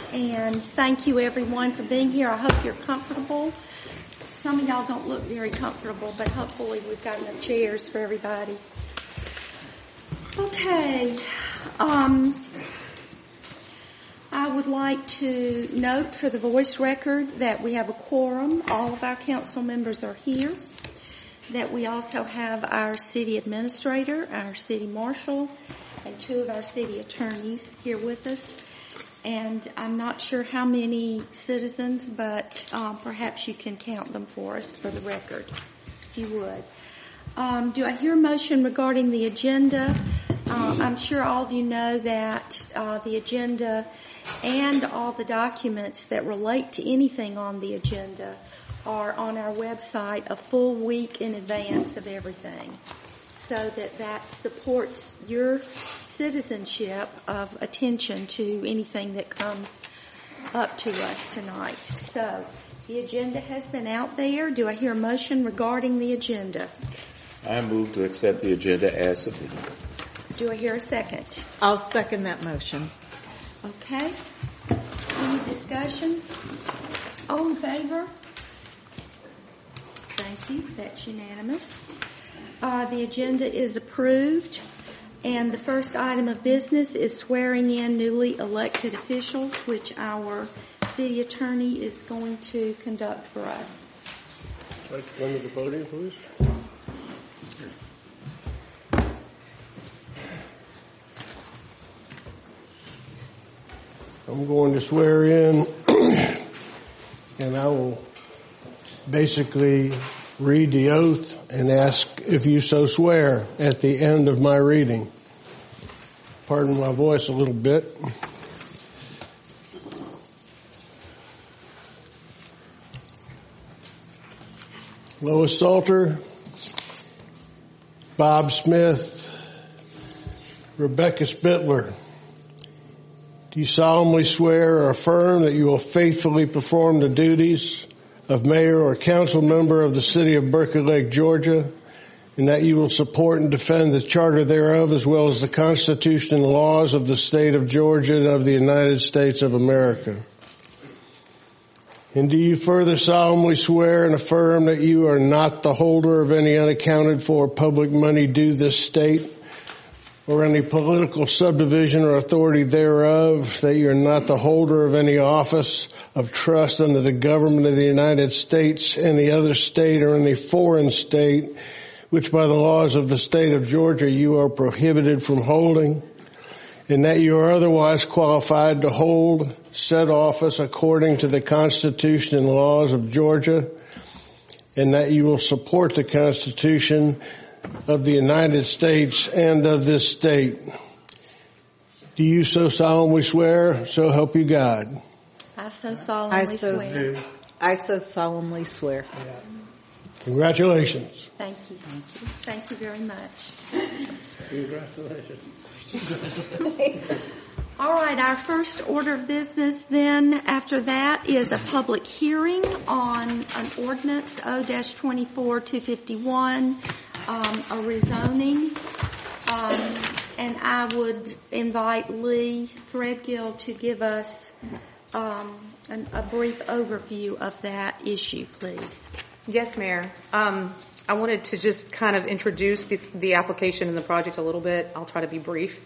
and thank you everyone for being here. I hope you're comfortable. Some of y'all don't look very comfortable, but hopefully we've got enough chairs for everybody. Okay. I would like to note for the voice record that we have a quorum. All of our council members are here. That we also have our city administrator, our city marshal, and 2 of our city attorneys here with us. And I'm not sure how many citizens, but perhaps you can count them for us for the record, if you would. Do I hear a motion regarding the agenda? I'm sure all of you know that the agenda and all the documents that relate to anything on the agenda are on our website a full week in advance of everything, so that supports your citizenship of attention to anything that comes up to us tonight. So the agenda has been out there. Do I hear a motion regarding the agenda? I move to accept the agenda as submitted. Do I hear a second? I'll second that motion. Okay. Any discussion? All in favor? Thank you. That's unanimous. The agenda is approved. And the first item of business is swearing in newly elected officials, which our city attorney is going to conduct for us. Right, come to the podium, please. I'm going to swear in, and I will basically read the oath and ask if you so swear at the end of my reading. Pardon my voice a little bit. Lois Salter, Bob Smith, Rebecca Spittler. Do you solemnly swear or affirm that you will faithfully perform the duties of mayor or council member of the city of Berkeley Lake, Georgia, and that you will support and defend the charter thereof as well as the Constitution and laws of the state of Georgia and of the United States of America? And do you further solemnly swear and affirm that you are not the holder of any unaccounted for public money due this state or any political subdivision or authority thereof, that you are not the holder of any office of trust under the government of the United States, any other state, or any foreign state, which by the laws of the state of Georgia you are prohibited from holding, and that you are otherwise qualified to hold said office according to the Constitution and laws of Georgia, and that you will support the Constitution of the United States and of this state. Do you so solemnly swear? So help you God. I so solemnly swear. I so solemnly swear. Congratulations. Thank you. Thank you very much. Congratulations. All right, our first order of business then after that is a public hearing on an ordinance O-24-251, a rezoning. And I would invite Lee Threadgill to give us a brief overview of that issue, please. Yes, Mayor. I wanted to just kind of introduce the application and the project a little bit. I'll try to be brief.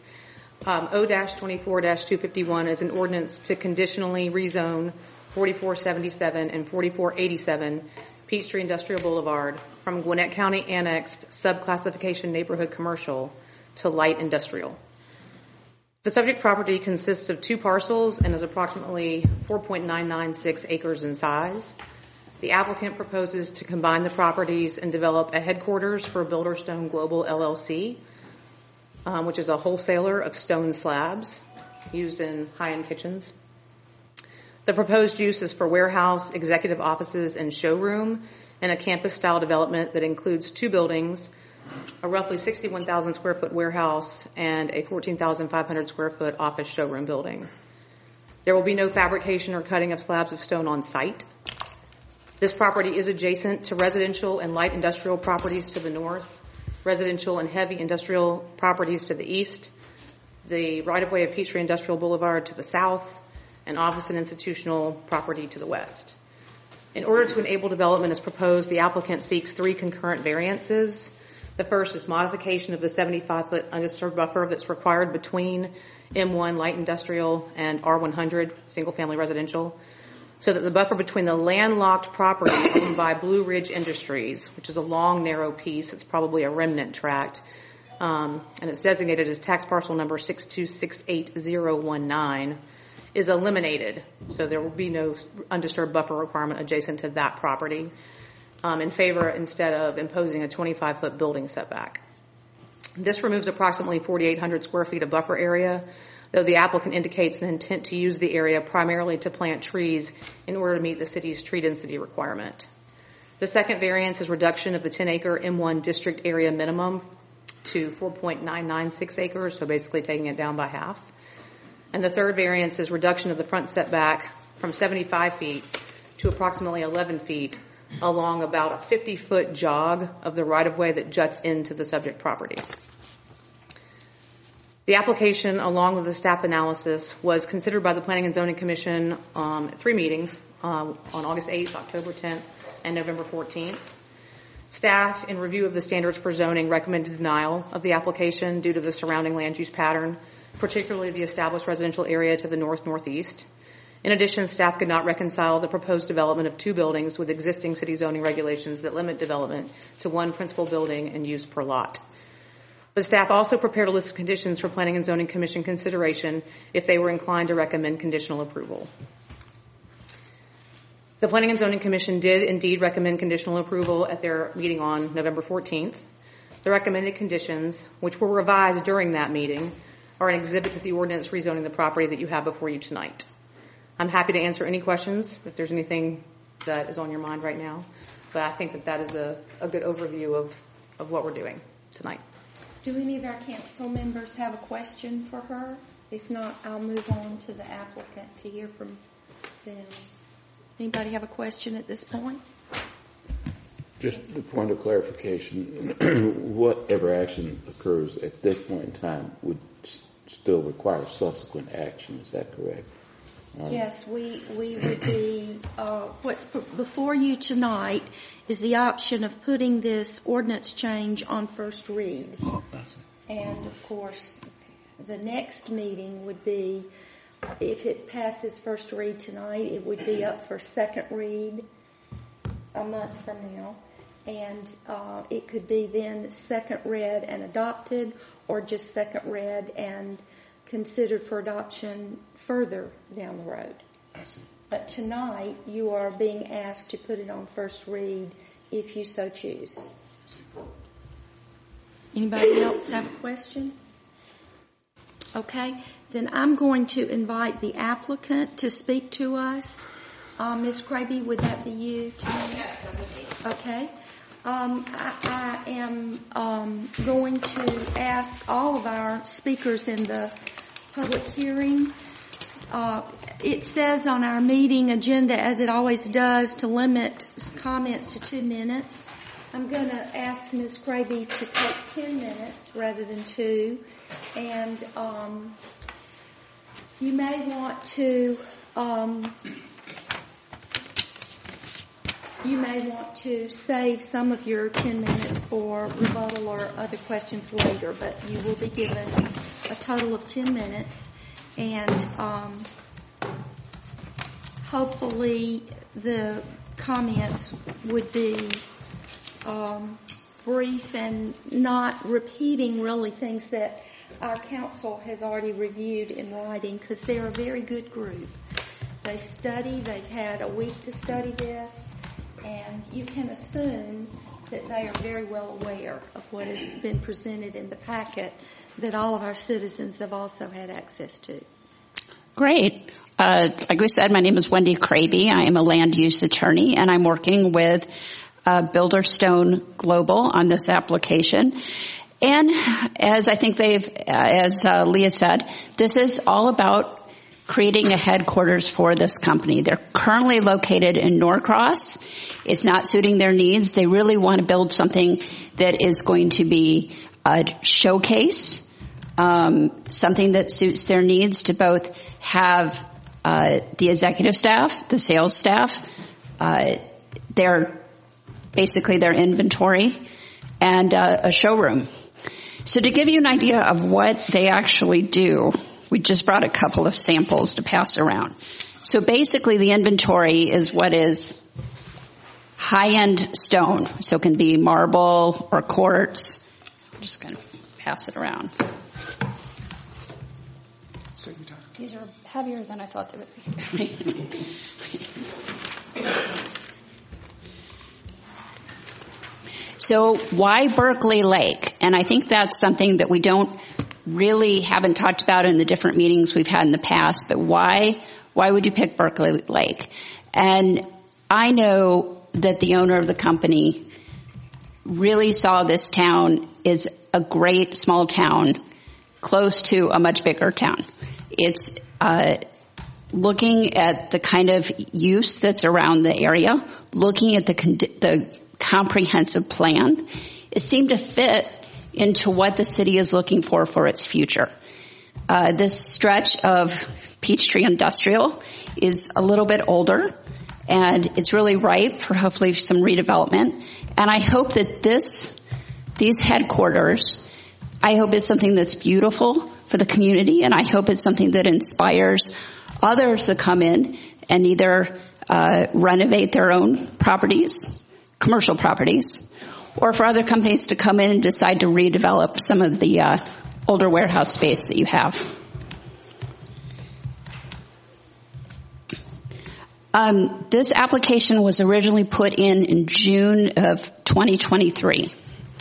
O-24-251 is an ordinance to conditionally rezone 4477 and 4487 Peachtree Industrial Boulevard from Gwinnett County Annexed Subclassification Neighborhood Commercial to Light Industrial. The subject property consists of 2 parcels and is approximately 4.996 acres in size. The applicant proposes to combine the properties and develop a headquarters for Builderstone Global LLC, which is a wholesaler of stone slabs used in high-end kitchens. The proposed use is for warehouse, executive offices, and showroom in a campus-style development that includes 2 buildings, a roughly 61,000 square foot warehouse, and a 14,500 square foot office showroom building. There will be no fabrication or cutting of slabs of stone on site. This property is adjacent to residential and light industrial properties to the north, residential and heavy industrial properties to the east, the right-of-way of Peachtree Industrial Boulevard to the south, and office and institutional property to the west. In order to enable development as proposed, the applicant seeks 3 concurrent variances. The first is modification of the 75-foot undisturbed buffer that's required between M1 light industrial and R100 single-family residential, so that the buffer between the landlocked property owned by Blue Ridge Industries, which is a long, narrow piece, it's probably a remnant tract, and it's designated as tax parcel number 6268019, is eliminated. So there will be no undisturbed buffer requirement adjacent to that property, in favor instead of imposing a 25-foot building setback. This removes approximately 4,800 square feet of buffer area, though the applicant indicates an intent to use the area primarily to plant trees in order to meet the city's tree density requirement. The second variance is reduction of the 10-acre M1 district area minimum to 4.996 acres, so basically taking it down by half. And the third variance is reduction of the front setback from 75 feet to approximately 11 feet along about a 50-foot jog of the right-of-way that juts into the subject property. The application, along with the staff analysis, was considered by the Planning and Zoning Commission at 3 meetings on August 8th, October 10th, and November 14th. Staff, in review of the standards for zoning, recommended denial of the application due to the surrounding land use pattern, particularly the established residential area to the north-northeast. In addition, staff could not reconcile the proposed development of 2 buildings with existing city zoning regulations that limit development to 1 principal building and use per lot. The staff also prepared a list of conditions for Planning and Zoning Commission consideration if they were inclined to recommend conditional approval. The Planning and Zoning Commission did indeed recommend conditional approval at their meeting on November 14th. The recommended conditions, which were revised during that meeting, are an exhibit to the ordinance rezoning the property that you have before you tonight. I'm happy to answer any questions if there's anything that is on your mind right now, but I think that is a good overview of what we're doing tonight. Do any of our council members have a question for her? If not, I'll move on to the applicant to hear from them. Anybody have a question at this point? Just the point of clarification, whatever action occurs at this point in time would still require subsequent action. Is that correct? Yes, we would be, what's before you tonight is the option of putting this ordinance change on first read. And of course, the next meeting would be, if it passes first read tonight, it would be up for second read a month from now. And it could be then second read and adopted, or just second read and considered for adoption further down the road. I see. But tonight, you are being asked to put it on first read if you so choose. Anybody else have a question? Okay, then I'm going to invite the applicant to speak to us. Ms. Kraby, would that be you tonight? Yes, that would be. Okay. I am going to ask all of our speakers in the public hearing. It says on our meeting agenda, as it always does, to limit comments to 2 minutes. I'm going to ask Ms. Kraby to take 10 minutes rather than 2. And you may want to save some of your 10 minutes for rebuttal or other questions later, but you will be given a total of 10 minutes. And hopefully the comments would be brief and not repeating really things that our council has already reviewed in writing, because they're a very good group. They study, they've had a week to study this, and you can assume that they are very well aware of what has been presented in the packet that all of our citizens have also had access to. Great. Like we said, my name is Wendy Kraby. I am a land use attorney, and I'm working with Builderstone Global on this application. And as I think as Leah said, this is all about creating a headquarters for this company. They're currently located in Norcross. It's not suiting their needs. They really want to build something that is going to be a showcase, something that suits their needs to both have the executive staff, the sales staff, their inventory, and a showroom. So to give you an idea of what they actually do, we just brought a couple of samples to pass around. So basically the inventory is what is high-end stone. So it can be marble or quartz. I'm just going to pass it around. These are heavier than I thought they would be. So why Berkeley Lake? And I think that's something that we haven't talked about in the different meetings we've had in the past, but why would you pick Berkeley Lake? And I know that the owner of the company really saw this town as a great small town close to a much bigger town. It's looking at the kind of use that's around the area, looking at the comprehensive plan. It seemed to fit into what the city is looking for its future. This stretch of Peachtree Industrial is a little bit older, and it's really ripe for hopefully some redevelopment. And I hope that these headquarters, I hope it's something that's beautiful for the community, and I hope it's something that inspires others to come in and either renovate their own properties, commercial properties, or for other companies to come in and decide to redevelop some of the older warehouse space that you have. This application was originally put in June of 2023.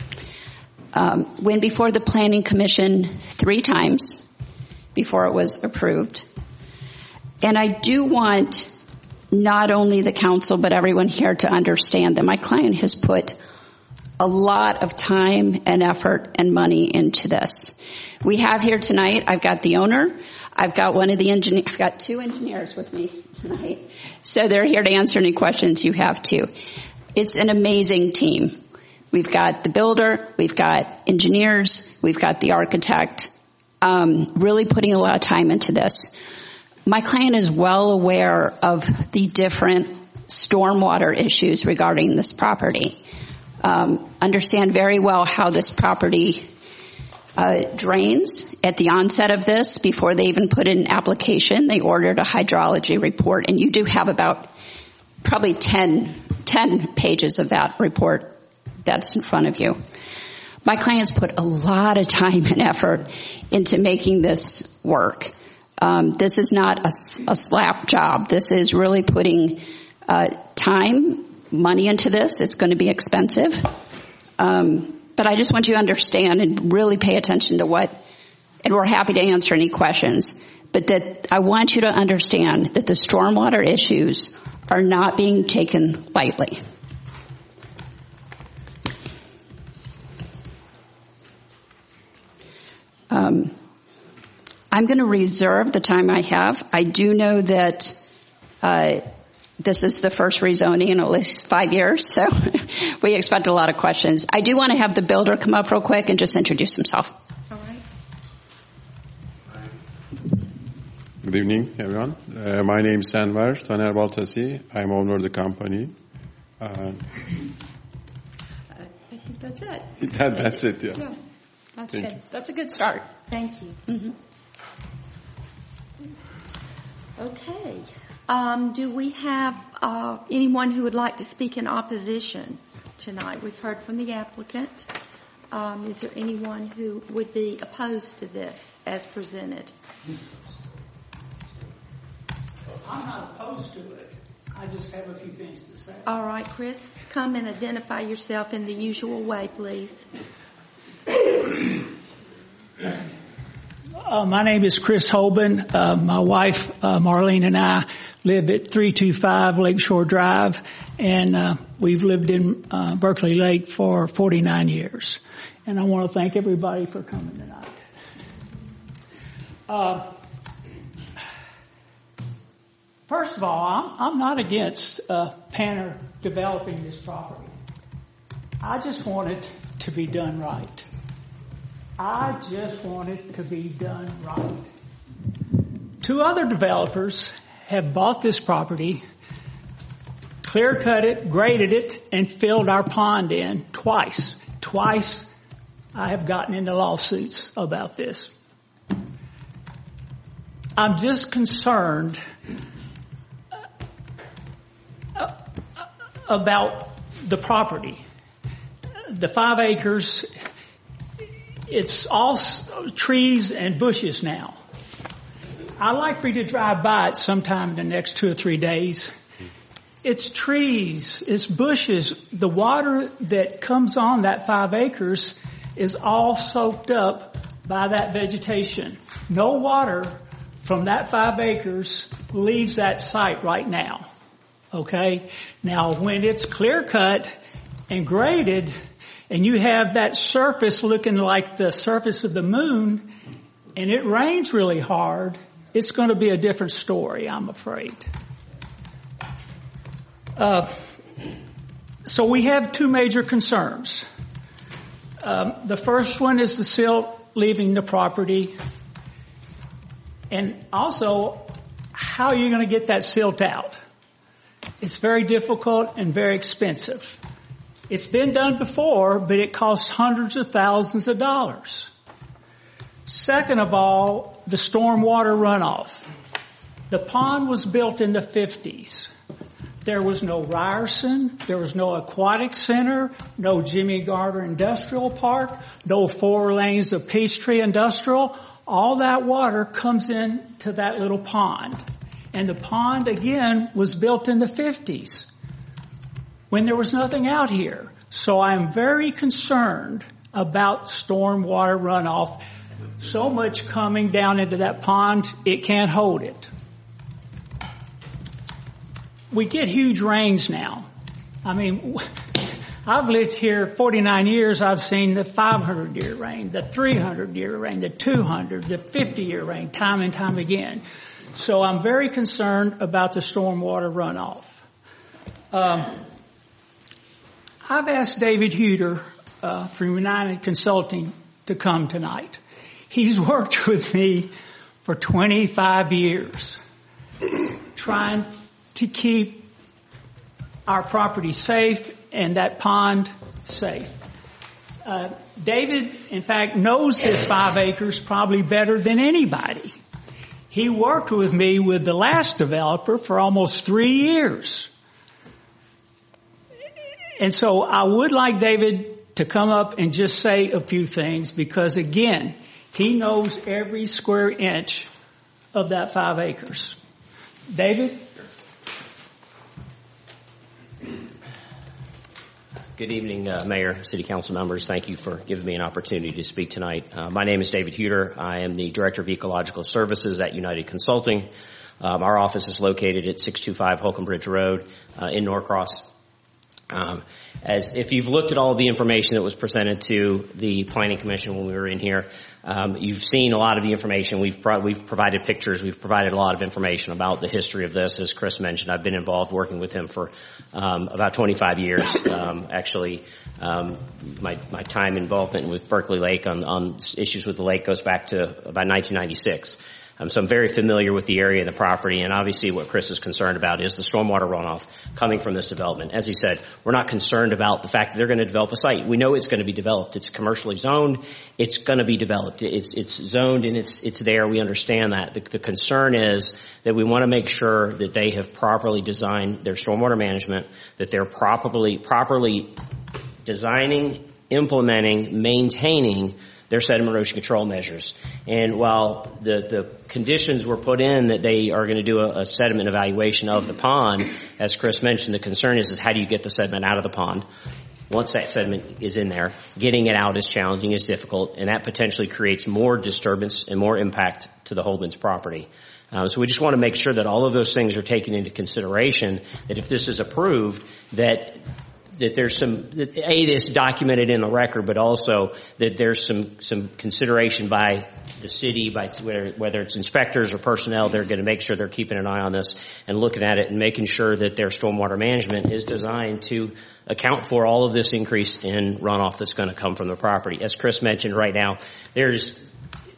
Went before the Planning Commission 3 times before it was approved. And I do want not only the council but everyone here to understand that my client has put a lot of time and effort and money into this. We have here tonight, I've got the owner, I've got one of the engineers, I've got 2 engineers with me tonight. So they're here to answer any questions you have too. It's an amazing team. We've got the builder, we've got engineers, we've got the architect, really putting a lot of time into this. My client is well aware of the different stormwater issues regarding this property. Understand very well how this property drains. At the onset of this, before they even put in an application, they ordered a hydrology report, and you do have about probably 10 pages of that report that's in front of you. My clients put a lot of time and effort into making this work. This is not a slap job. This is really putting time, money into this. It's going to be expensive. But I just want you to understand and really pay attention to and we're happy to answer any questions, but that I want you to understand that the stormwater issues are not being taken lightly. I'm going to reserve the time I have. I do know that this is the first rezoning in at least 5 years, so we expect a lot of questions. I do want to have the builder come up real quick and just introduce himself. All right. Good evening, everyone. My name is Enver Taner Baltasi. I'm owner of the company. I think that's it. That's it, yeah. Yeah, that's good. That's a good start. Thank you. Mm-hmm. Okay. Do we have anyone who would like to speak in opposition tonight? We've heard from the applicant. Is there anyone who would be opposed to this as presented? I'm not opposed to it. I just have a few things to say. All right, Chris, come and identify yourself in the usual way, please. My name is Chris Holben. My wife, Marlene, and I live at 325 Lakeshore Drive, and we've lived in Berkeley Lake for 49 years. And I want to thank everybody for coming tonight. First of all, I'm not against Panner developing this property. I just want it to be done right. I just want it to be done right. 2 other developers have bought this property, clear cut it, graded it, and filled our pond in twice. Twice I have gotten into lawsuits about this. I'm just concerned about the property. The 5 acres, it's all trees and bushes now. I'd like for you to drive by it sometime in the next 2 or 3 days. It's trees, it's bushes. The water that comes on that 5 acres is all soaked up by that vegetation. No water from that 5 acres leaves that site right now. Okay? Now, when it's clear cut and graded, and you have that surface looking like the surface of the moon, and it rains really hard, it's going to be a different story, I'm afraid. So we have 2 major concerns. The first one is the silt leaving the property, and also how are you going to get that silt out? It's very difficult and very expensive. It's been done before, but it costs hundreds of thousands of dollars. Second of all, the stormwater runoff. The pond was built in the 50s. There was no Ryerson, there was no aquatic center, no Jimmy Carter Industrial Park, no 4 lanes of Peachtree Industrial. All that water comes into that little pond. And the pond, again, was built in the 50s when there was nothing out here. So I'm very concerned about stormwater runoff. So much coming down into that pond, it can't hold it. We get huge rains now. I mean, I've lived here 49 years. I've seen the 500-year rain, the 300-year rain, the 200, the 50-year rain, time and time again. So I'm very concerned about the stormwater runoff. I've asked David Huter from United Consulting to come tonight. He's worked with me for 25 years trying to keep our property safe and that pond safe. David, in fact, knows this 5 acres probably better than anybody. He worked with me with the last developer for almost 3 years. And so I would like David to come up and just say a few things because, again, he knows every square inch of that 5 acres. David? Good evening, Mayor, City Council members. Thank you for giving me an opportunity to speak tonight. My name is David Huter. I am the Director of Ecological Services at United Consulting. Our office is located at 625 Holcomb Bridge Road in Norcross. As if you've looked at all the information that was presented to the Planning Commission when we were in here, you've seen a lot of the information. We've provided pictures. We've provided a lot of information about the history of this. As Chris mentioned, I've been involved working with him for about 25 years. Actually, my time involvement with Berkeley Lake on issues with the lake goes back to about 1996. So I'm very familiar with the area and the property, and obviously what Chris is concerned about is the stormwater runoff coming from this development. As he said, we're not concerned about the fact that they're going to develop a site. We know it's going to be developed. It's commercially zoned. It's going to be developed. It's zoned and it's there. We understand that. The concern is that we want to make sure that they have properly designed their stormwater management, that they're properly designing, implementing, maintaining their sediment erosion control measures. And while the conditions were put in that they are going to do a sediment evaluation of the pond, as Chris mentioned, the concern is how do you get the sediment out of the pond? Once that sediment is in there, getting it out is challenging, is difficult, and that potentially creates more disturbance and more impact to the Holdman's property. So we just want to make sure that all of those things are taken into consideration, that if this is approved, that there's this documented in the record, but also that there's some consideration by the city, by whether it's inspectors or personnel, they're going to make sure they're keeping an eye on this and looking at it and making sure that their stormwater management is designed to account for all of this increase in runoff that's going to come from the property. As Chris mentioned right now, there's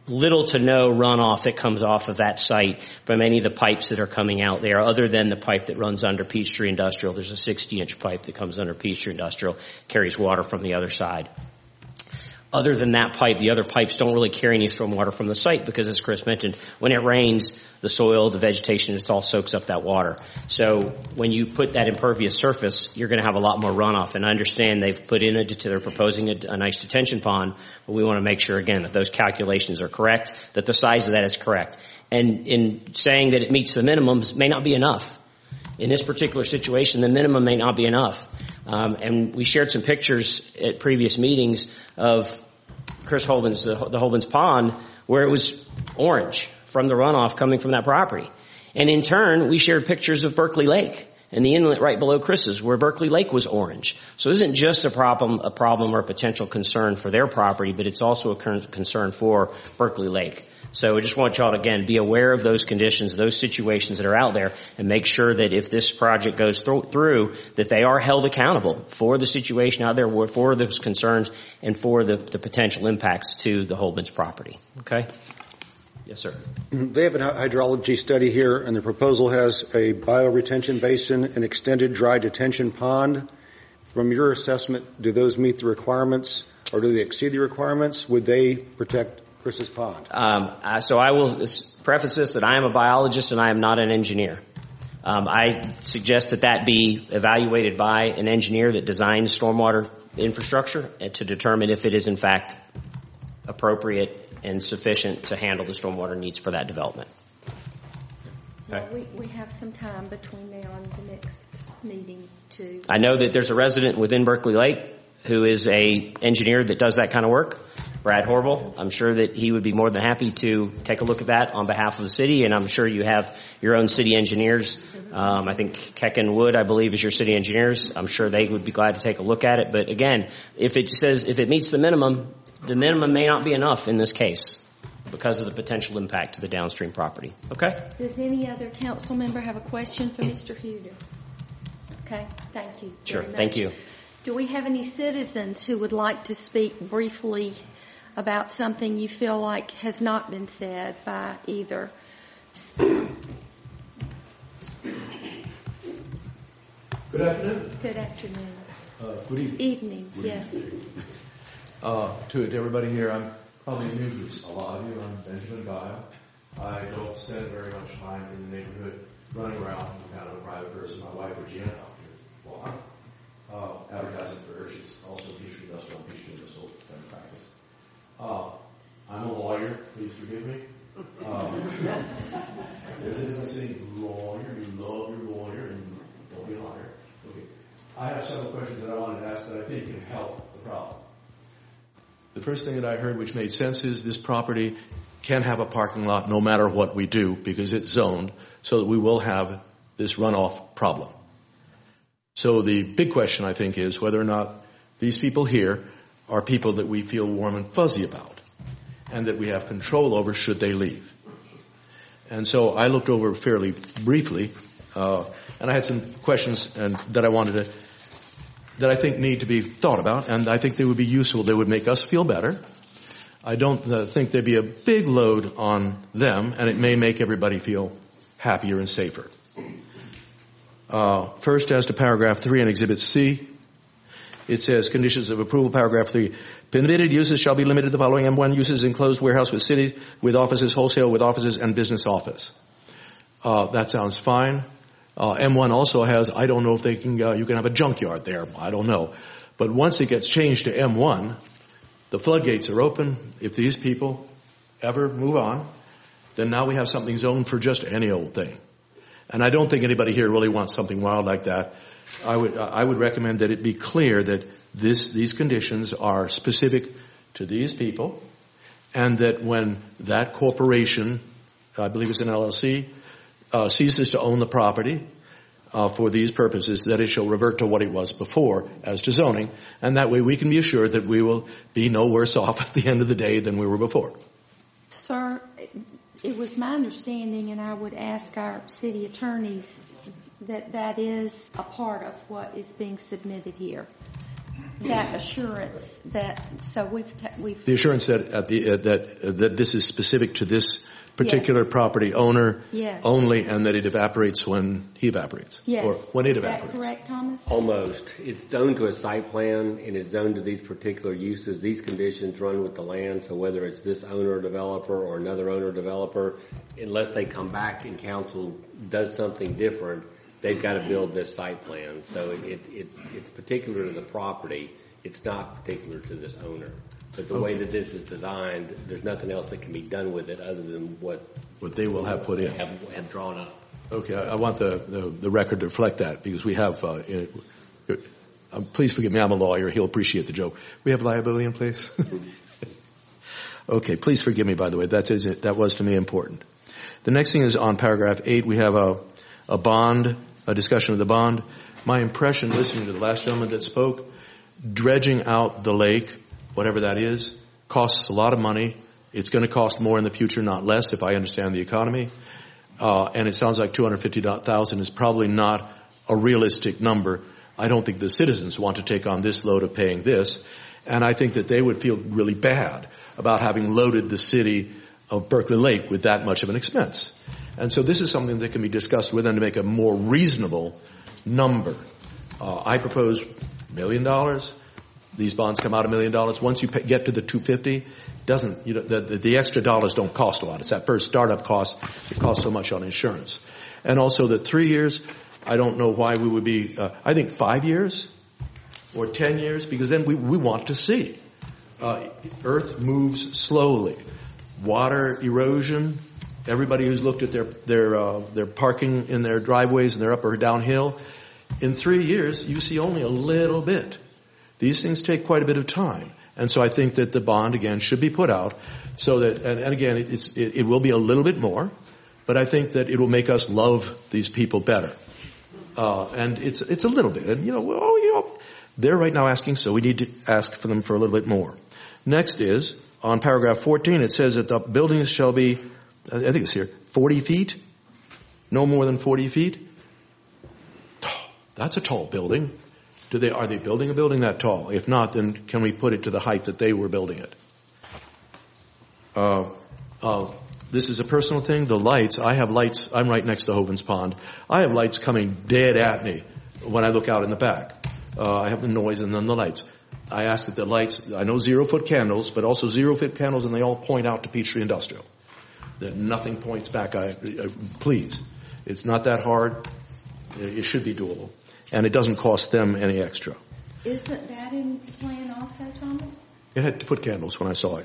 little to no runoff that comes off of that site from any of the pipes that are coming out there, other than the pipe that runs under Peachtree Industrial. There's a 60-inch pipe that comes under Peachtree Industrial, carries water from the other side. Other than that pipe, the other pipes don't really carry any stormwater from the site because, as Chris mentioned, when it rains, the soil, the vegetation, it all soaks up that water. So when you put that impervious surface, you're going to have a lot more runoff. And I understand they're proposing a nice detention pond, but we want to make sure, again, that those calculations are correct, that the size of that is correct. And in saying that it meets the minimums may not be enough. In this particular situation, the minimum may not be enough. And we shared some pictures at previous meetings of Chris Holben's, the Holben's Pond, where it was orange from the runoff coming from that property. And in turn, we shared pictures of Berkeley Lake and the inlet right below Chris's, where Berkeley Lake was orange. So it isn't just a problem or a potential concern for their property, but it's also a concern for Berkeley Lake. So I just want y'all to, again, be aware of those conditions, those situations that are out there, and make sure that if this project goes through, that they are held accountable for the situation out there, for those concerns, and for the potential impacts to the Holben's property. Okay? Yes, sir. They have a hydrology study here, and the proposal has a bioretention basin, an extended dry detention pond. From your assessment, do those meet the requirements, or do they exceed the requirements? Would they protect Chris's Pond? So I will preface this that I am a biologist and I am not an engineer. I suggest that be evaluated by an engineer that designs stormwater infrastructure to determine if it is in fact appropriate and sufficient to handle the stormwater needs for that development. Okay. Well, we have some time between now and the next meeting to... I know that there's a resident within Berkeley Lake who is a engineer that does that kind of work, Brad Horrible. I'm sure that he would be more than happy to take a look at that on behalf of the city, and I'm sure you have your own city engineers. I think Kecken Wood, I believe, is your city engineers. I'm sure they would be glad to take a look at it. But again, if it meets the minimum may not be enough in this case because of the potential impact to the downstream property. Okay? Does any other council member have a question for Mr. Huder? Okay, thank you. Sure, thank you. Do we have any citizens who would like to speak briefly about something you feel like has not been said by either? Good afternoon. Good afternoon. Good evening. Evening, Good yes. evening. To everybody here, I'm probably new to a lot of you. I'm Benjamin Guile. I don't spend very much time in the neighborhood running around. I'm kind of a private person. My wife, Regina, out here. Well, I'm advertising for her. She's also Peachtree Industrial and Peachtree Industrial Defense Practice. I'm a lawyer. Please forgive me. There's a saying, lawyer. You love your lawyer and don't be a liar. Okay. I have several questions that I wanted to ask that I think can help the problem. The first thing that I heard which made sense is this property can have a parking lot no matter what we do because it's zoned so that we will have this runoff problem. So the big question, I think, is whether or not these people here are people that we feel warm and fuzzy about and that we have control over should they leave. And so I looked over fairly briefly, and I had some questions that I think need to be thought about, and I think they would be useful. They would make us feel better. I don't think there'd be a big load on them, and it may make everybody feel happier and safer. First, as to paragraph 3 in Exhibit C, it says, conditions of approval, paragraph 3. Permitted uses shall be limited to the following: M1 uses enclosed warehouse with cities, with offices, wholesale with offices, and business office. That sounds fine. M1 also has, I don't know if they can, you can have a junkyard there. I don't know. But once it gets changed to M1, the floodgates are open. If these people ever move on, then now we have something zoned for just any old thing. And I don't think anybody here really wants something wild like that. I would recommend that it be clear that these conditions are specific to these people, and that when that corporation, I believe it's an LLC, ceases to own the property for these purposes, that it shall revert to what it was before as to zoning, and that way we can be assured that we will be no worse off at the end of the day than we were before. Sir, it was my understanding, and I would ask our city attorneys, that is a part of what is being submitted here. that assurance that, so we've The assurance that that this is specific to this particular property owner only, and that it evaporates when he evaporates. Yes. Or when it evaporates. Is that correct, Thomas? Almost. It's zoned to a site plan, and it's zoned to these particular uses. These conditions run with the land, so whether it's this owner or developer or another owner or developer, unless they come back and council does something different, they've got to build this site plan. So it's particular to the property. It's not particular to this owner. But the way that this is designed, there's nothing else that can be done with it other than what they will have put in. Have drawn up. Okay, I want the record to reflect that, because we have, please forgive me, I'm a lawyer, he'll appreciate the joke. We have liability in place? Okay, please forgive me, by the way, that was to me important. The next thing is on paragraph 8, we have a bond, a discussion of the bond. My impression, listening to the last gentleman that spoke, dredging out the lake, whatever that is, costs a lot of money. It's going to cost more in the future, not less, if I understand the economy. And it sounds like $250,000 is probably not a realistic number. I don't think the citizens want to take on this load of paying this. And I think that they would feel really bad about having loaded the city of Berkeley Lake with that much of an expense. And so this is something that can be discussed with them to make a more reasonable number. I propose $1 million. These bonds come out $1 million. Once you get to the 250, the extra dollars don't cost a lot. It's that first startup cost. It costs so much on insurance. And also the 3 years, I don't know why we would be, I think 5 years or 10 years, because then we want to see. Earth moves slowly. Water erosion, everybody who's looked at their parking in their driveways and their up or downhill, in 3 years, you see only a little bit. These things take quite a bit of time. And so I think that the bond, again, should be put out so that, and again, it will be a little bit more, but I think that it will make us love these people better. And it's a little bit. And, they're right now asking, so we need to ask for them for a little bit more. Next is, on paragraph 14, it says that the buildings shall be, I think it's here, 40 feet? No more than 40 feet? That's a tall building. Are they building a building that tall? If not, then can we put it to the height that they were building it? This is a personal thing. The lights, I have lights. I'm right next to Hovens Pond. I have lights coming dead at me when I look out in the back. I have the noise and then the lights. I ask that the lights, I know 0-foot candles, but also 0-foot candles, and they all point out to Peachtree Industrial. That nothing points back. Please. It's not that hard. It should be doable. And it doesn't cost them any extra. Isn't that in the plan also, Thomas? It had foot candles when I saw it.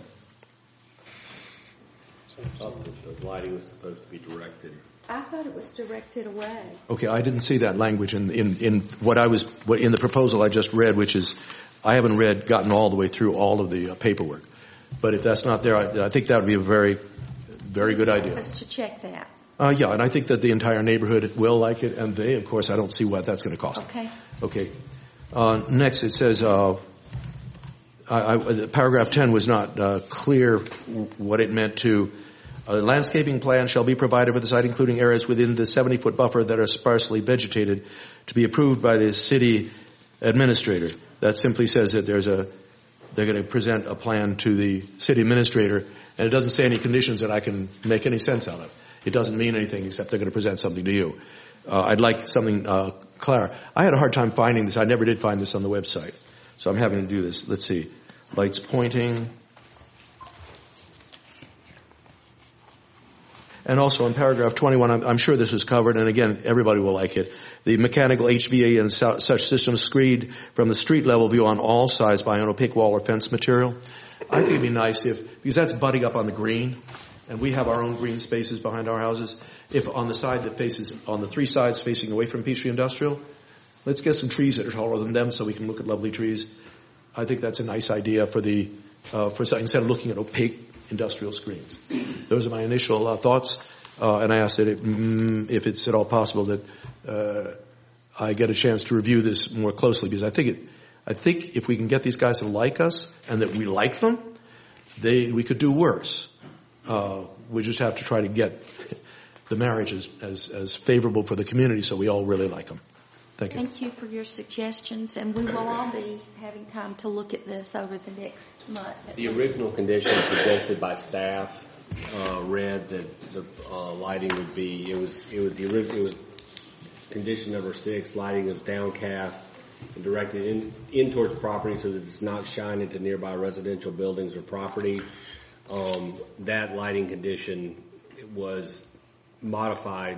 The lighting was supposed to be directed. I thought it was directed away. Okay, I didn't see that language in in the proposal I just read, which is, I haven't gotten all the way through all of the paperwork. But if that's not there, I think that would be a very, very good idea. Let's to check that. Yeah, and I think that the entire neighborhood will like it, and they, of course, I don't see what that's going to cost. Okay. Next, it says, paragraph 10 was not clear what it meant to. A landscaping plan shall be provided for the site, including areas within the 70-foot buffer that are sparsely vegetated, to be approved by the city administrator. That simply says that they're going to present a plan to the city administrator, and it doesn't say any conditions that I can make any sense out of. It doesn't mean anything except they're going to present something to you. I'd like something clear. I had a hard time finding this. I never did find this on the website, so I'm having to do this. Let's see. Lights pointing. And also in paragraph 21, I'm sure this was covered, and again, everybody will like it. The mechanical HVAC and such systems screened from the street level view on all sides by an opaque wall or fence material. I think it'd be nice because that's butting up on the green, and we have our own green spaces behind our houses. If on the side that faces, on the 3 sides facing away from Peachtree Industrial, let's get some trees that are taller than them so we can look at lovely trees. I think that's a nice idea for instead of looking at opaque industrial screens. Those are my initial thoughts, and I ask that if it's at all possible that I get a chance to review this more closely, because I think if we can get these guys to like us and that we like them, we could do worse. We just have to try to get the marriage as favorable for the community so we all really like them. Thank you. Thank you for your suggestions, and we will all be having time to look at this over the next month. The original conditions suggested by staff read that the lighting would be, it was condition number 6, lighting is downcast and directed in towards property so that it's not shine into nearby residential buildings or property. That lighting condition was modified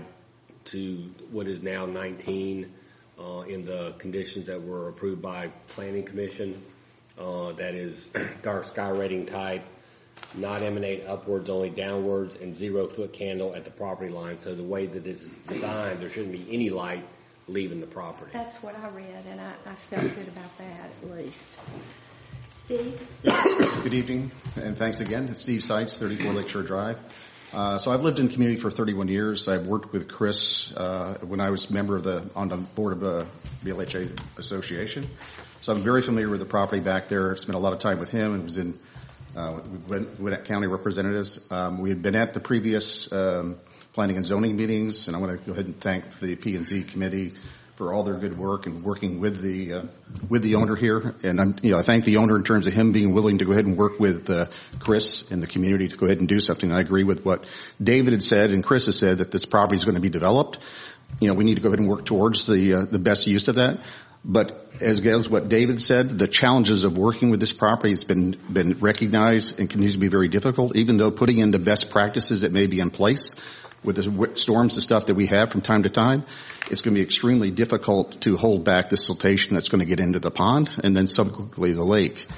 to what is now 19 in the conditions that were approved by Planning Commission. That is dark sky rating type, not emanate upwards, only downwards, and 0-foot candle at the property line. So the way that it's designed, there shouldn't be any light leaving the property. That's what I read, and I felt good about that at least. Steve? Good evening, and thanks again. Steve Seitz, 34 Lakeshore Drive. So I've lived in community for 31 years. I've worked with Chris when I was member on the board of the BLHA Association. So I'm very familiar with the property back there. I've spent a lot of time with him and was in Gwinnett County representatives. We had been at the previous planning and zoning meetings, and I want to go ahead and thank the P&Z committee for all their good work and working with the owner here. And I thank the owner in terms of him being willing to go ahead and work with Chris and the community to go ahead and do something. I agree with what David had said and Chris has said, that this property is going to be developed. We need to go ahead and work towards the best use of that. But as what David said, the challenges of working with this property has been recognized and continues to be very difficult, even though putting in the best practices that may be in place with the storms and stuff that we have from time to time, it's going to be extremely difficult to hold back the siltation that's going to get into the pond and then subsequently the lake.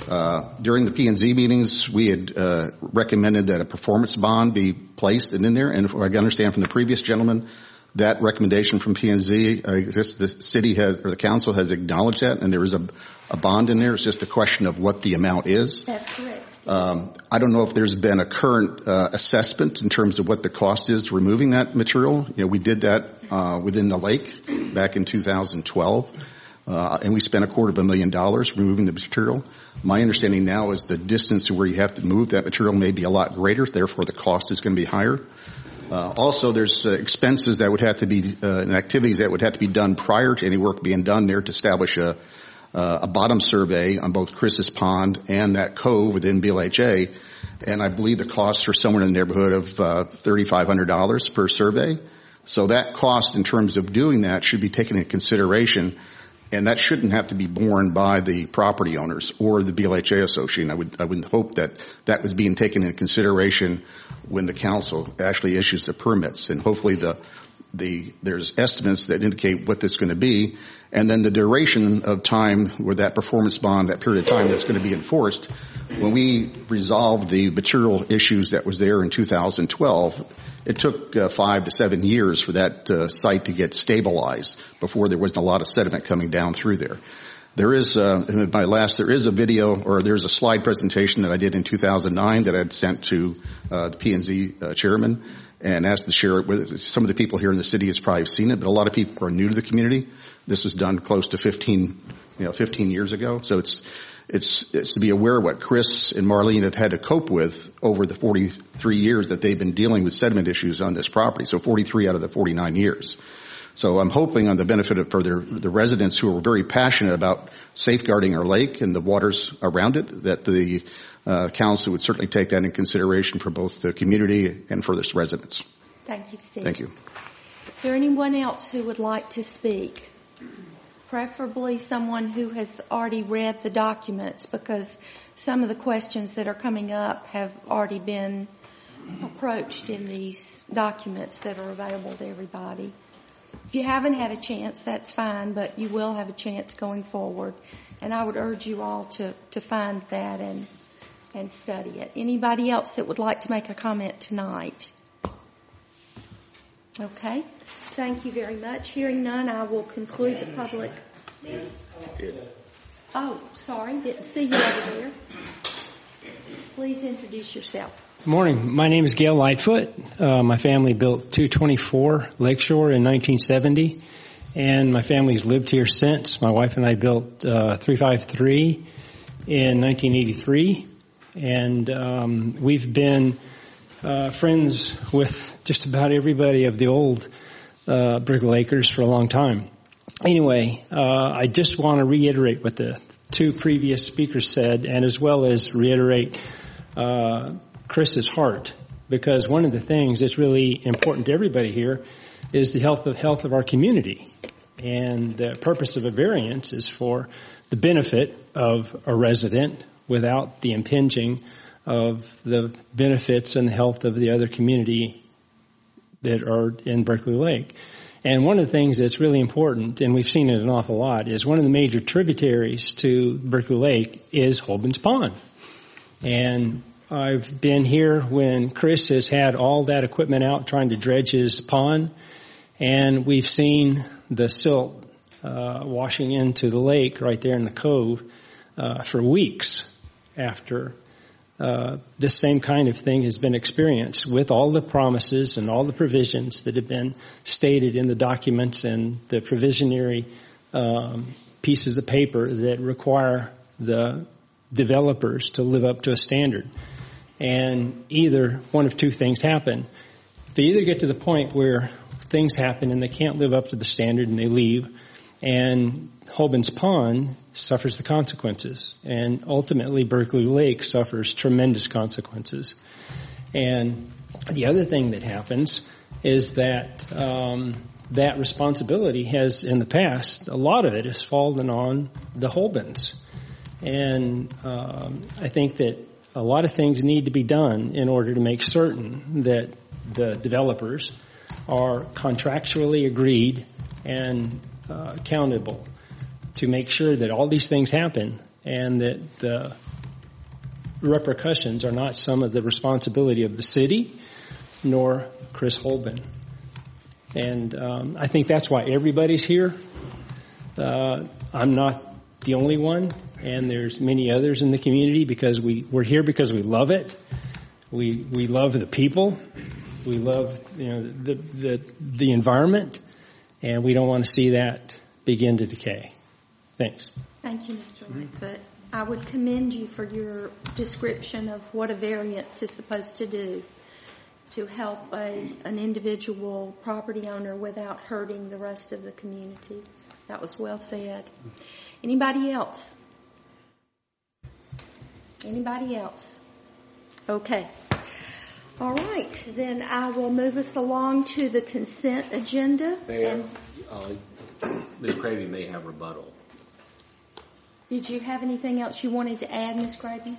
During the P&Z meetings, we had recommended that a performance bond be placed in there, and I understand from the previous gentleman, that recommendation from P&Z, I guess the city has, or the council has acknowledged that, and there is a bond in there. It's just a question of what the amount is. That's correct. I don't know if there's been a current assessment in terms of what the cost is removing that material. We did that within the lake back in 2012, and we spent $250,000 removing the material. My understanding now is the distance to where you have to move that material may be a lot greater, therefore the cost is going to be higher. Also, there's expenses that would have to be and activities that would have to be done prior to any work being done there to establish a bottom survey on both Chris's Pond and that cove within BLHA, and I believe the costs are somewhere in the neighborhood of $3,500 per survey. So that cost in terms of doing that should be taken into consideration, and that shouldn't have to be borne by the property owners or the BLHA Association. I would hope that was being taken into consideration when the council actually issues the permits, and hopefully there's estimates that indicate what this is going to be, and then the duration of time where that performance bond, that period of time that's going to be enforced. When we resolved the material issues that was there in 2012, it took 5 to 7 years for that site to get stabilized before there wasn't a lot of sediment coming down through there. There is there is a video, or there's a slide presentation that I did in 2009 that I'd sent to the P&Z chairman and asked to share it with some of the people here in the city. Has probably seen it, but a lot of people are new to the community. This was done close to 15 years ago. So it's to be aware of what Chris and Marlene have had to cope with over the 43 years that they've been dealing with sediment issues on this property. So 43 out of the 49 years. So I'm hoping on the benefit for the residents who are very passionate about safeguarding our lake and the waters around it, that the council would certainly take that in consideration for both the community and for its residents. Thank you, Steve. Thank you. Is there anyone else who would like to speak? Preferably someone who has already read the documents, because some of the questions that are coming up have already been approached in these documents that are available to everybody. If you haven't had a chance, that's fine, but you will have a chance going forward. And I would urge you all to find that and study it. Anybody else that would like to make a comment tonight? Okay. Thank you very much. Hearing none, I will conclude the public. Oh, sorry. Didn't see you over there. Please introduce yourself. Good morning. My name is Gail Lightfoot. My family built 224 Lakeshore in 1970, and my family's lived here since. My wife and I built 353 in 1983, and we've been friends with just about everybody of the old Brickley Acres for a long time. anyway, I just want to reiterate what the two previous speakers said, and as well as reiterate Chris's heart, because one of the things that's really important to everybody here is the health of our community. And the purpose of a variance is for the benefit of a resident without the impinging of the benefits and the health of the other community that are in Berkeley Lake. And one of the things that's really important, and we've seen it an awful lot, is one of the major tributaries to Berkeley Lake is Holben's Pond. And I've been here when Chris has had all that equipment out trying to dredge his pond, and we've seen the silt washing into the lake right there in the cove for weeks after this same kind of thing has been experienced, with all the promises and all the provisions that have been stated in the documents and the provisionary pieces of paper that require the developers to live up to a standard. And either one of two things happen. They either get to the point where things happen and they can't live up to the standard and they leave, and Holben's Pond suffers the consequences, and ultimately Berkeley Lake suffers tremendous consequences. And the other thing that happens is that that responsibility has, in the past, a lot of it has fallen on the Holbens. And I think that a lot of things need to be done in order to make certain that the developers are contractually agreed and accountable to make sure that all these things happen and that the repercussions are not some of the responsibility of the city nor Chris Holben. And I think that's why everybody's here. I'm not the only one, and there's many others in the community, because we're here because we love it. We love the people. We love the environment, and we don't want to see that begin to decay. Thanks. Thank you, Mr. Lightfoot. I would commend you for your description of what a variance is supposed to do to help an individual property owner without hurting the rest of the community. That was well said. Anybody else? Anybody else? Okay. All right. Then I will move us along to the consent agenda. Mayor, Ms. Cravey may have rebuttal. Did you have anything else you wanted to add, Ms. Cravey?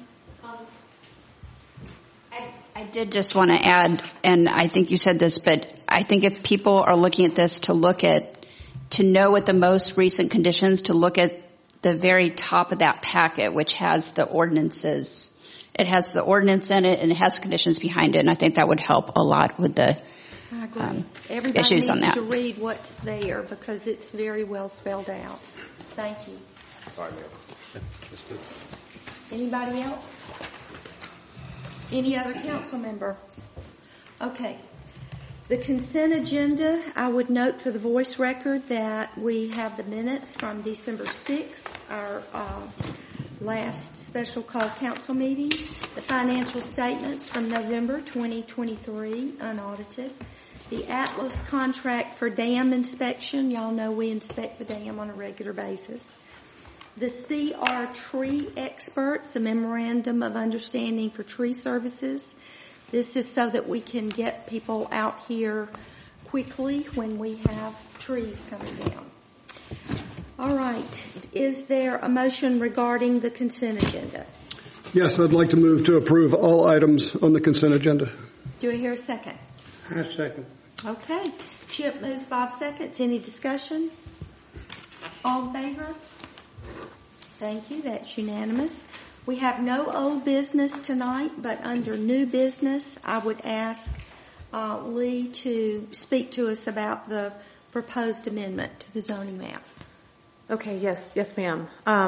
I did just want to add, and I think you said this, but I think if people are looking at this to know what the most recent conditions, to look at the very top of that packet, which has the ordinances. It has the ordinance in it, and it has conditions behind it, and I think that would help a lot with the issues on that. Everybody needs to read what's there because it's very well spelled out. Thank you. Sorry, Mayor. Anybody else? Any other council member? Okay. The consent agenda, I would note for the voice record that we have the minutes from December 6th, our last special call council meeting, the financial statements from November 2023, unaudited, the Atlas contract for dam inspection. Y'all know we inspect the dam on a regular basis. The CR Tree Experts, a memorandum of understanding for tree services. This is so that we can get people out here quickly when we have trees coming down. All right. Is there a motion regarding the consent agenda? Yes, I'd like to move to approve all items on the consent agenda. Do I hear a second? I second. Okay. Chip moves, Bob seconds. Any discussion? All in favor? Thank you. That's unanimous. We have no old business tonight, but under new business, I would ask Lee to speak to us about the proposed amendment to the zoning map. Okay, yes, ma'am.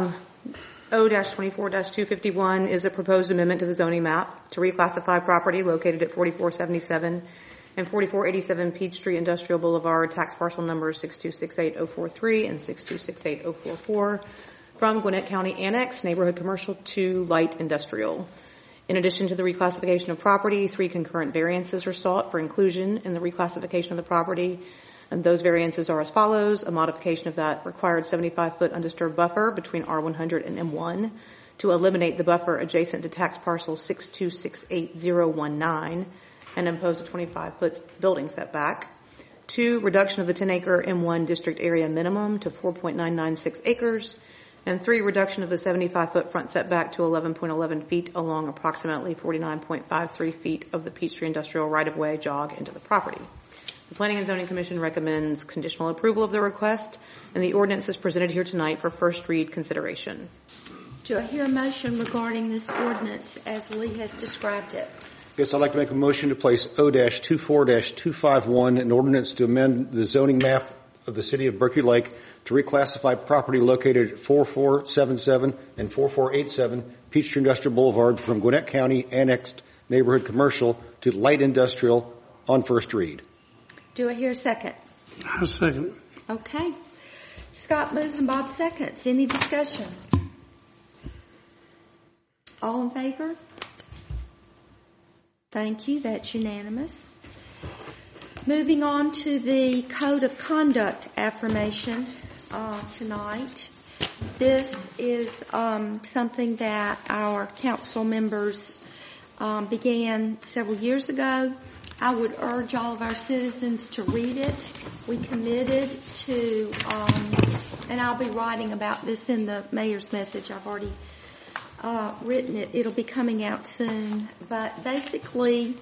O-24-251 is a proposed amendment to the zoning map to reclassify property located at 4477 and 4487 Peachtree Industrial Boulevard, tax parcel numbers 6268043 and 6268044, from Gwinnett County Annex, Neighborhood Commercial, to Light Industrial. In addition to the reclassification of property, 3 concurrent variances are sought for inclusion in the reclassification of the property. And those variances are as follows: a modification of that required 75-foot undisturbed buffer between R100 and M1 to eliminate the buffer adjacent to tax parcel 6268019 and impose a 25-foot building setback. 2, reduction of the 10-acre M1 district area minimum to 4.996 acres. And 3, reduction of the 75-foot front setback to 11.11 feet along approximately 49.53 feet of the Peachtree Industrial right-of-way jog into the property. The Planning and Zoning Commission recommends conditional approval of the request, and the ordinance is presented here tonight for first read consideration. Do I hear a motion regarding this ordinance as Lee has described it? Yes, I'd like to make a motion to place O-24-251, an ordinance to amend the zoning map of the city of Berkeley Lake to reclassify property located at 4477 and 4487 Peachtree Industrial Boulevard from Gwinnett County Annexed Neighborhood Commercial to Light Industrial on first read. Do I hear a second? I'll second. Okay. Scott moves and Bob seconds. Any discussion? All in favor? Thank you. That's unanimous. Moving on to the Code of Conduct affirmation tonight. This is something that our council members began several years ago. I would urge all of our citizens to read it. We committed to, and I'll be writing about this in the mayor's message. I've already written it. It'll be coming out soon. But basically,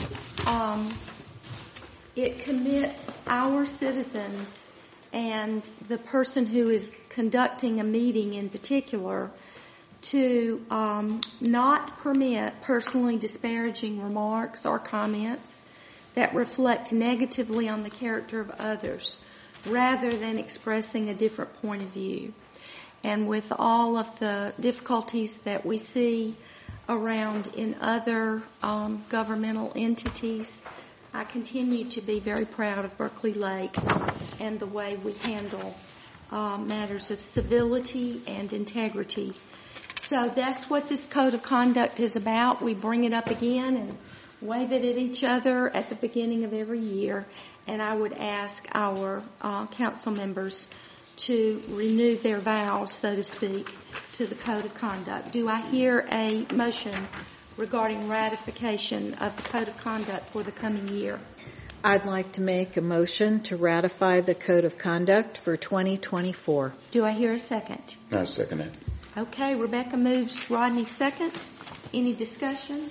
it commits our citizens and the person who is conducting a meeting in particular to not permit personally disparaging remarks or comments that reflect negatively on the character of others rather than expressing a different point of view. And with all of the difficulties that we see around in other governmental entities, I continue to be very proud of Berkeley Lake and the way we handle matters of civility and integrity. So that's what this Code of Conduct is about. We bring it up again and wave it at each other at the beginning of every year. And I would ask our council members to renew their vows, so to speak, to the Code of Conduct. Do I hear a motion regarding ratification of the Code of Conduct for the coming year? I'd like to make a motion to ratify the Code of Conduct for 2024. Do I hear a second? I second it. Okay, Rebecca moves, Rodney seconds. Any discussion?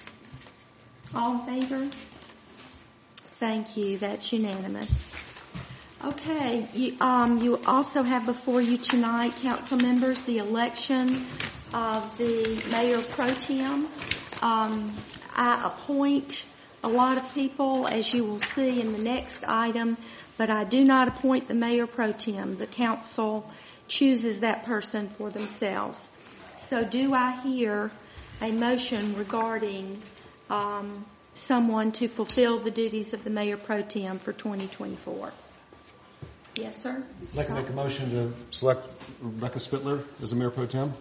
All in favor? Thank you. That's unanimous. Okay, you also have before you tonight, council members, the election of the mayor pro tem. I appoint a lot of people, as you will see in the next item, but I do not appoint the mayor pro tem. The council chooses that person for themselves. So do I hear a motion regarding someone to fulfill the duties of the mayor pro tem for 2024? Yes, sir. I'd like to make a motion to select Rebecca Spittler as the mayor pro tem.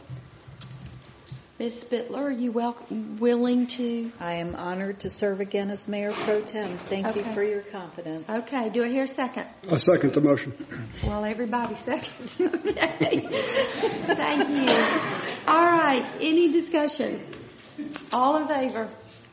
Ms. Spittler, are you willing to? I am honored to serve again as Mayor Pro Tem. Thank you for your confidence. Okay. Do I hear a second? I second the motion. Well, everybody seconds. Okay. Thank you. All right. Any discussion? All in favor?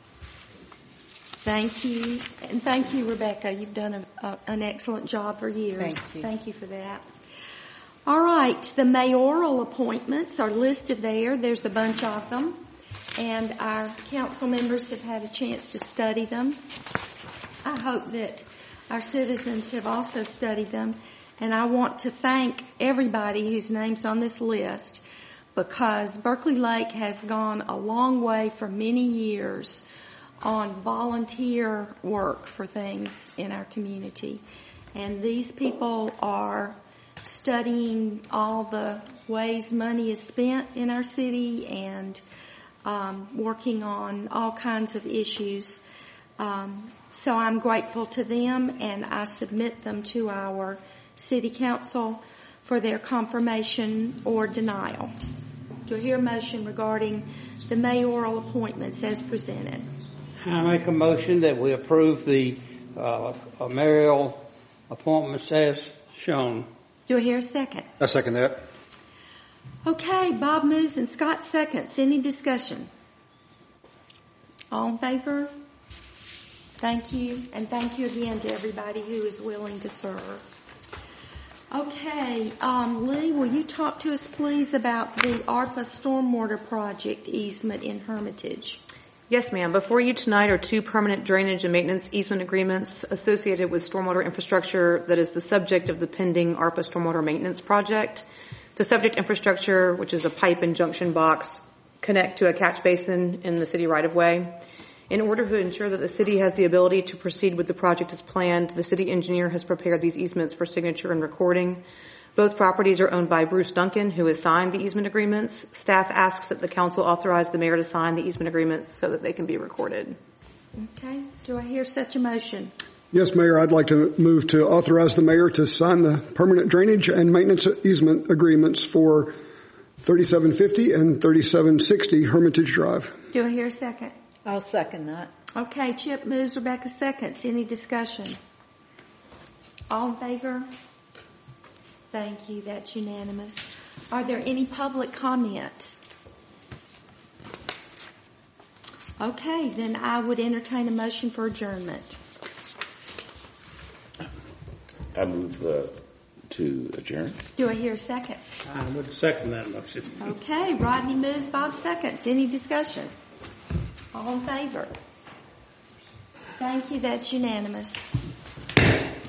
Thank you. And thank you, Rebecca. You've done an excellent job for years. Thank you. Thank you for that. All right. The mayoral appointments are listed there. There's a bunch of them. And our council members have had a chance to study them. I hope that our citizens have also studied them. And I want to thank everybody whose name's on this list, because Berkeley Lake has gone a long way for many years on volunteer work for things in our community. And these people are studying all the ways money is spent in our city and working on all kinds of issues. So I'm grateful to them, and I submit them to our city council for their confirmation or denial. Do I hear a motion regarding the mayoral appointments as presented? I make a motion that we approve the mayoral appointments as shown. Do I hear a second? I second that. Okay, Bob moves and Scott seconds. Any discussion? All in favor? Thank you, and thank you again to everybody who is willing to serve. Okay, Lee, will you talk to us, please, about the ARPA Stormwater Project easement in Hermitage? Yes, ma'am. Before you tonight are two permanent drainage and maintenance easement agreements associated with stormwater infrastructure that is the subject of the pending ARPA Stormwater Maintenance Project. The subject infrastructure, which is a pipe and junction box, connect to a catch basin in the city right-of-way. In order to ensure that the city has the ability to proceed with the project as planned, the city engineer has prepared these easements for signature and recording. Both properties are owned by Bruce Duncan, who has signed the easement agreements. Staff asks that the council authorize the mayor to sign the easement agreements so that they can be recorded. Okay. Do I hear such a motion? Yes, Mayor, I'd like to move to authorize the mayor to sign the permanent drainage and maintenance easement agreements for 3750 and 3760 Hermitage Drive. Do I hear a second? I'll second that. Okay, Chip moves, Rebecca seconds. Any discussion? All in favor? Thank you. That's unanimous. Are there any public comments? Okay, then I would entertain a motion for adjournment. I move to adjourn. Do I hear a second? I would second that motion. Okay, Rodney moves, Bob seconds. Any discussion? All in favor? Thank you. That's unanimous.